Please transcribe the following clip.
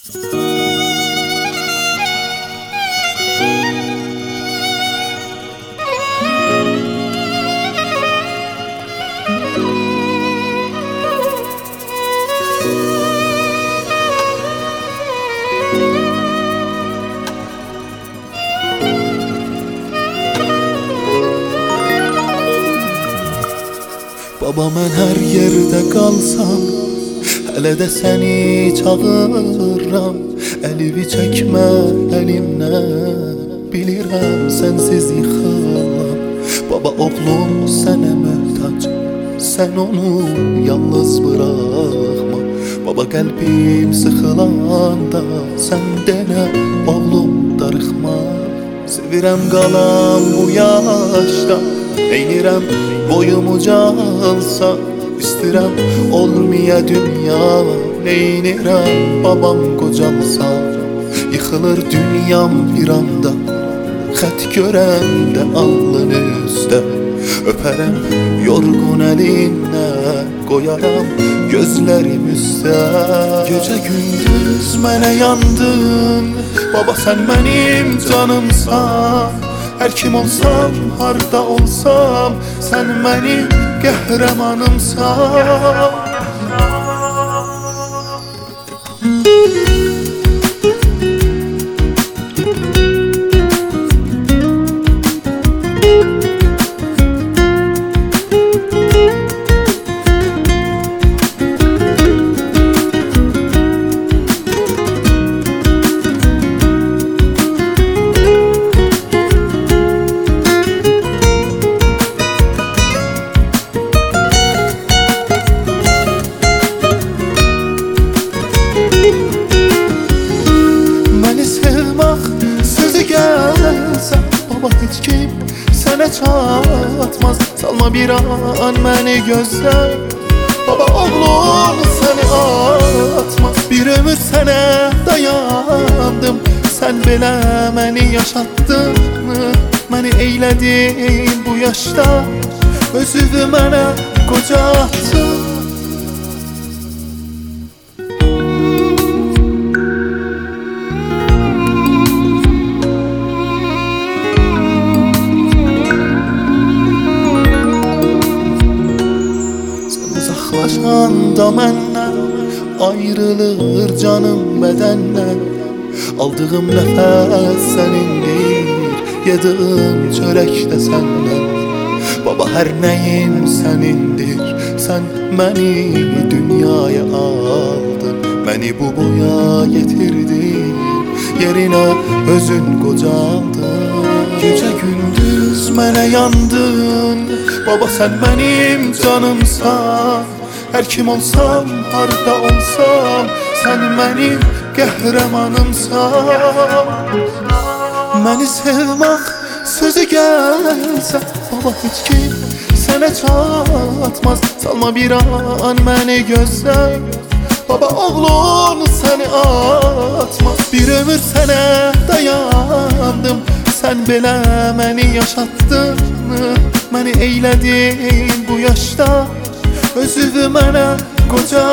Baba mən hər yerdə qalsam, hələ də səni çağırıram. Əlimi çəkmə əlimdən, bilirəm sənsiz yıxılam. Baba oğlum sənə möhtac, sən onu yalnız buraxma. Baba qəlbim sıxılanda, sən denə oğlum darıxma. Sevirəm qalam bu yaşda, eynirəm boyum ucalsa. İstirəm olmaya dünya, neynirəm babam qocalsa. Yıxılır dünyam bir anda, xət görəndə alnın üstə. Öpərəm yorğun əlinə, qoyaram gözlərim üstə. Gecə gündüz mənə yandın, baba sən mənim canımsan. Hər kim olsam, harda olsam, sən mənim qəhrəmanımsan. Baba heç kim sənə çatmaz, salma bir an məni gözlə. Baba oğlum səni atmaz, bir ömür sənə dayandım. Sən belə məni yaşatdın, məni eylədin bu yaşda, özünü mənə qocaltdın. Uzaqlaşanda məndən ayrılır canım bədəndən. Aldığım nəfəs sənindir, yedığım çörək də səndən. Baba hər nəyim sənindir, sən məni dünyaya aldın. Məni bu boya getirdin, yerinə özün qocaldın. Gecə gündüz mənə yandın, baba sən mənim canımsan. Hər kim olsam, harda olsam, sən mənim qəhrəmanımsan. Məni sevmək sözü gəlsə, baba heç kim sənə çatmaz, salma bir an məni gözlə. Baba oğlun səni atmaz, bir ömür sənə dayandım. Sən belə məni yaşatdın, məni eylədin bu yaşda, özünü mənə qoca